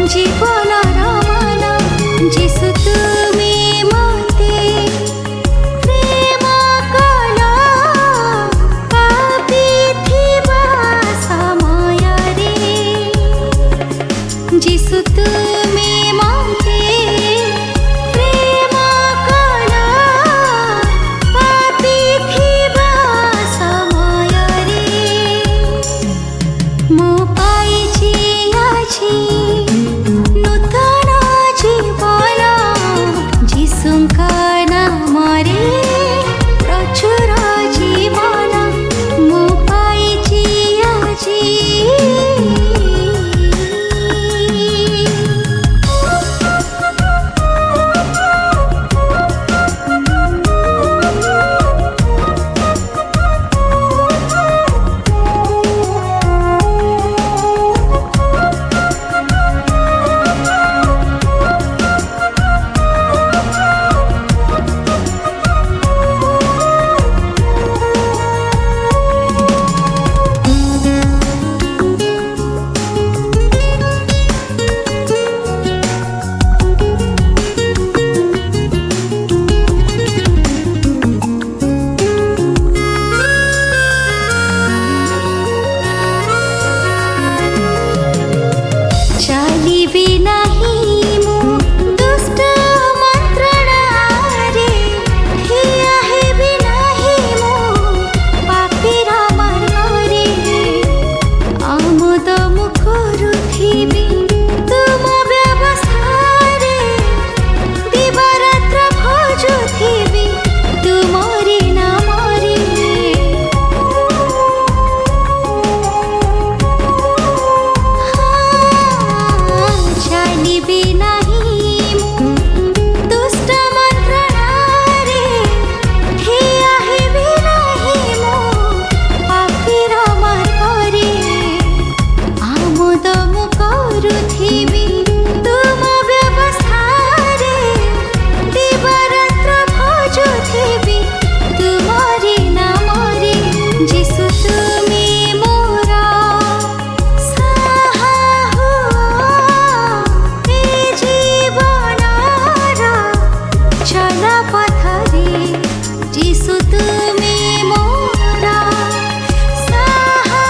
জীবনর মান যিশু তুমি মতে প্রেম কল পাপি থিবা সমୟରେ যিশু তুমি মতে প্রেম কল পাপি থিবা সমୟରେ ମୋ ପାଇଛି ଆଜି ନୂତନ ଜୀବନ ଯୀଶୁଙ୍କ ନାମରେ ପ୍ରଚୁର ଜୀବନ ମୁଁ ପାଇଛି ଆଜି। ଚାଲିବି ନାହିଁ ମୁଁ ଦୁଷ୍ଟ ମନ୍ତ୍ରଣାରେ ଠିଆ ହେବି ନାହିଁ ମୁଁ ପାପୀର ମାର୍ଗରେ ଆମୋଦ ମୁଁ କରୁଥିବି ତୁମ ବ୍ୟବସ୍ଥାରେ ଦିବାରାତ୍ର ଖୋଜୁଥିବି ତୁମରି ନାମରେ ଚାଲିବି ନାହିଁ ମୁଁ ଦୁଷ୍ଟ ମନ୍ତ୍ରଣାରେ ଠିଆ ହେବି ନାହିଁ ମୁଁ ପାପୀର ମାର୍ଗରେ ଆମୋଦ ମୁଁ କରୁଥିବି ତୁମ ବ୍ୟବସ୍ଥାରେ ଦିବାରାତ୍ର ଖୋଜୁଥିବି ତୁମରି ନାମରେ ଯୀଶୁ ତୁମେ ମୋର ସାହା ହୁଅ ଏ ଜୀବନର ଚଲ ପଥରେ ଯୀଶୁ ତୁମେ ମୋର ସାହା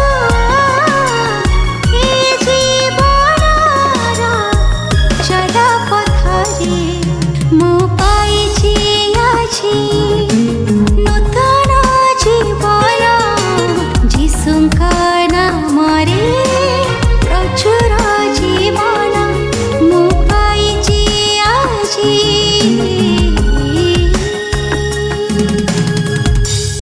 ହୁଅ ଏ ଜୀବନର ଚଲ ପଥରେ ମୁଁ ପାଇଛି ଆଜି ନୂତନ ଜୀବନ ଯୀଶୁଙ୍କ ନାମରେ ପ୍ରଚୁର